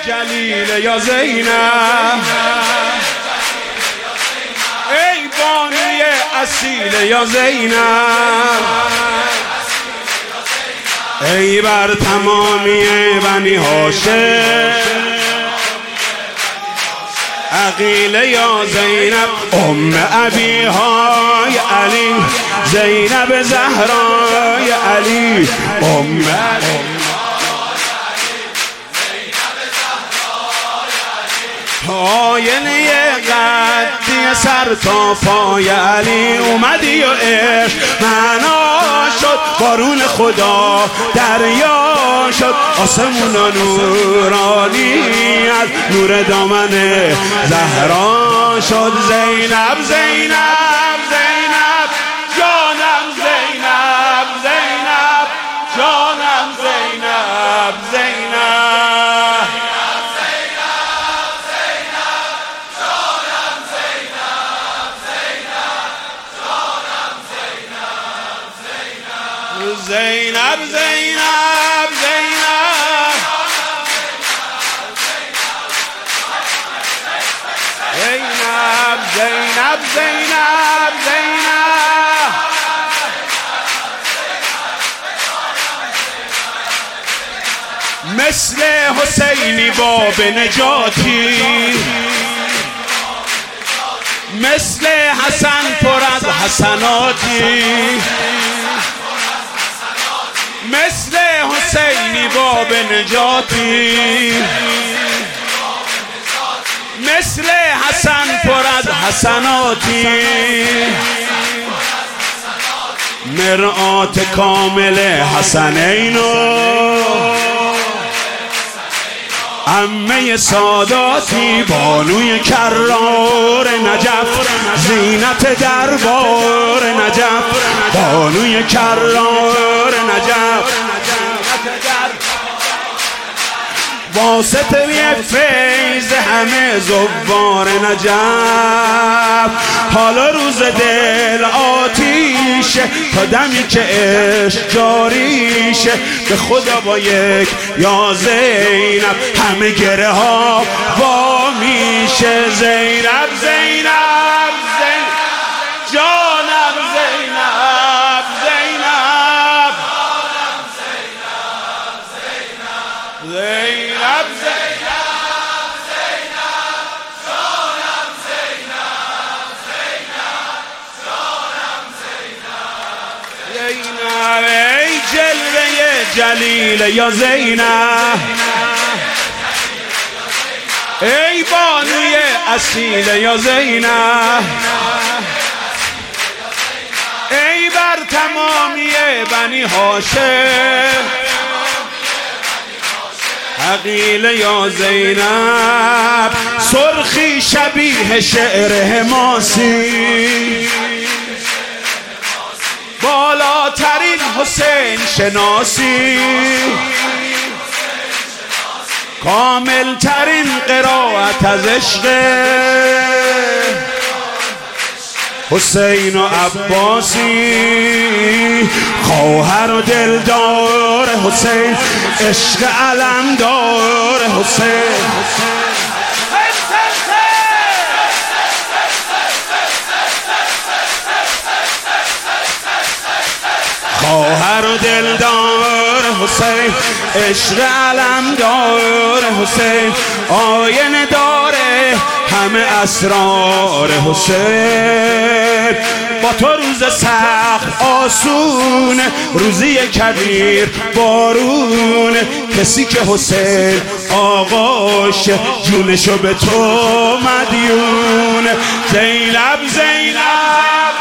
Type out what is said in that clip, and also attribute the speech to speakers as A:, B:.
A: جلیل یا زینب، ای بانوی اصیل یا زینب، ای بر تمامی بنی هاشم عقیل یا زینب، ابی های علی، زینب زهرای علی، آینه قدی سر تا پای علی، اومدی و عشق معنا شد، بارون خدا دریا شد، آسمونا نورانیت نور دامن زهرا شد. زینب زینب زینب جانم، زینب زینب جانم، زینب زینب زینب زینب زینب زینب زینب زینب مثل حسینی باب نجاتی، مثل حسن پر از حسناتی، مثل حسینی باب نجاتی، مثل حسن پر از حسناتی، مرآت کامل حسنینو، عمه ساداتی، بانوی کرار نجف، زینت دربار نجف، بانوی کرار نجف، واسطه فیض همه زوار نجف. حالا روز دل آتیشه، تا دمی که عشق جاریشه، به خدا با یک یا زینب همه گره ها وا میشه. زینب زینب زینب جانم، زینب زینب زینب زینب، ای جلوه جلیل یا زینب، ای بانوی اصیل یا زینب، ای بر تمامی بنی هاشم عقیل یا زینب، سرخی شبیه شعر حماسی، بالاترین حسین شناسی، کامل ترین قرائت از عشق حسین و عباسی، خواهر و دلدار حسین، عشق علمدار حسین، خواهر و دلدار حسین، عشق علمدار حسین، آینه داره همه اسرار حسین. با تو روز سخت آسون، روزی کبیر بارون، کسی که حسین آقاش جونشو به تو مدیون. زینب زینب